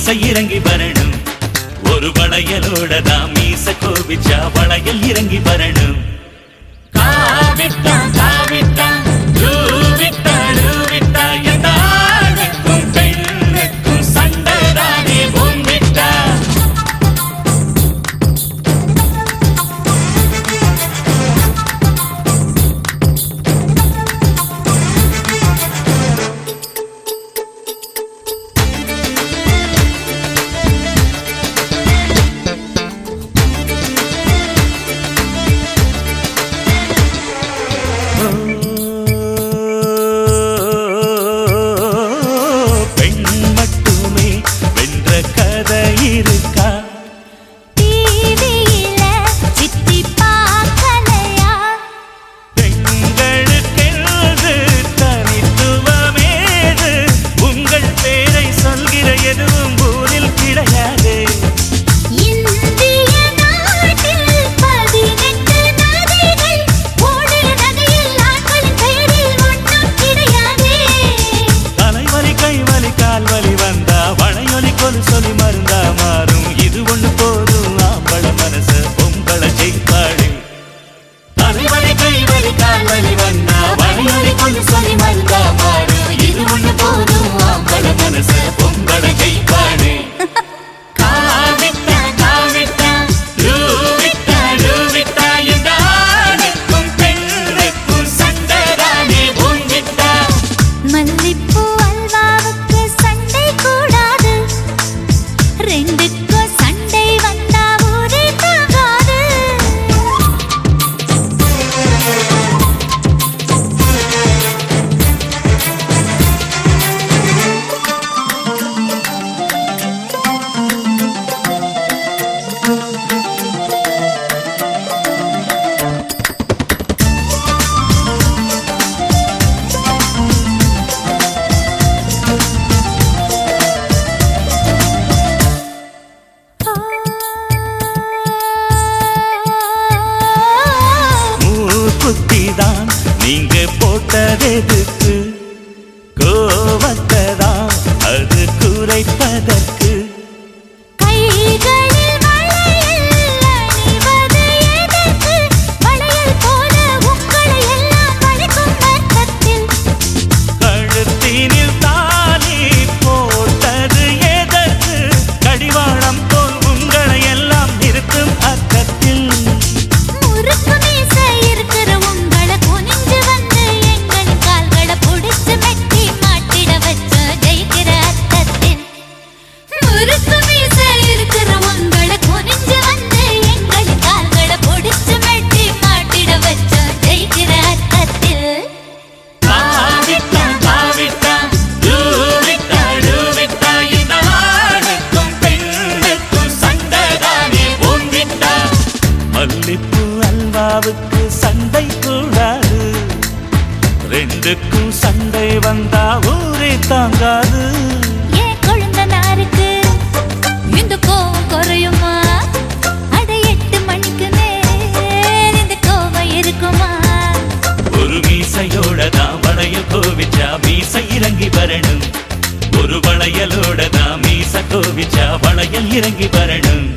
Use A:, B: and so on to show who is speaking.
A: மீசை இறங்கி வரணும். ஒரு வளையலோட தான் மீச கோவிச்சா வளையல் இறங்கி வரணும். காவிட்டா காவிட்டா லூவிட்டா லூவிட்டா எதாளுக்கும் பெண்ணுக்கும் சண்டைதானே பூமிட்டா. சொல்லி மருந்தா மாறும் இது ஒண்ணு போதும் ஆம்பள மனச பொம்பள ஜெயிப்பாளே. தலைவலி கைவலி கால்வலி வந்தா வழியொலி கொண்டு சொல்லி மருந்தா மாறும் இது ஒண்ணு போதும் ஆம்பள மனச பொம்பள ஜெயிப்பாளே. காவிட்டா காவிட்டா லூவிட்டா லூவிட்டா எந்தாளுக்கும் பெண்ணுக்கும் சண்டைதானே பூமிட்டா.
B: மல்லிப்பூ அல்வாவுக்கு சண்டை கூடாது, ரெண்டுக்கும் சண்டை வந்தா ஊரே தாங்காது.
A: புத்திதான் நீங்க போட்டதெதுக்கு, கோவத்ததான் அது குறைப்பதற்கு.
B: கைகளில் வளையல் அணிவது எதற்கு, வளையல் போல உங்களை எல்லாம் வளைக்கும் அர்த்தத்தில்.
A: கழுத்தினில் தாலி போட்டது எதற்கு, கடிவாளம் போல் உங்களை எல்லாம் நிறுத்தும் அர்த்தத்தில்.
B: முறுக்கு மீசை இருக்கிற உங்களை குனிஞ்சு வந்து எங்கள் கால்களை புடிச்சு மெட்டி மாட்டிட வச்ச ஜெயிக்கிற அர்த்தத்தில். முறுக்கு மீசை இருக்கிற உங்களை குனிஞ்சு வந்து எங்கள் கால்களை புடிச்சு மெட்டி மாட்டிட வச்ச ஜெயிக்கிற அர்த்தத்தில்.
A: காவிட்டா காவிட்டா லூவிட்டா லூவிட்டா எதாளுக்கும் பெண்ணுக்கும் சண்டைதானே பூமிட்டா. மல்லிப்பூ அல்வாவுக்கு சண்டை கூடாது, ரெண்டுக்கும் சண்டை வந்தா ஊரே தாங்காது.
B: ஏன் குழந்த நாருக்கு இந்த கோவம் குறையுமா? அட 8 மணிக்கு மேல் இந்த கோவம் இருக்குமா?
A: ஒரு மீசையோட தான் வளையல் கோவிச்சா மீசை இறங்கி வரணும். ஒரு வளையலோட தான் மீச கோவிச்சா வளையல் இறங்கி வரணும்.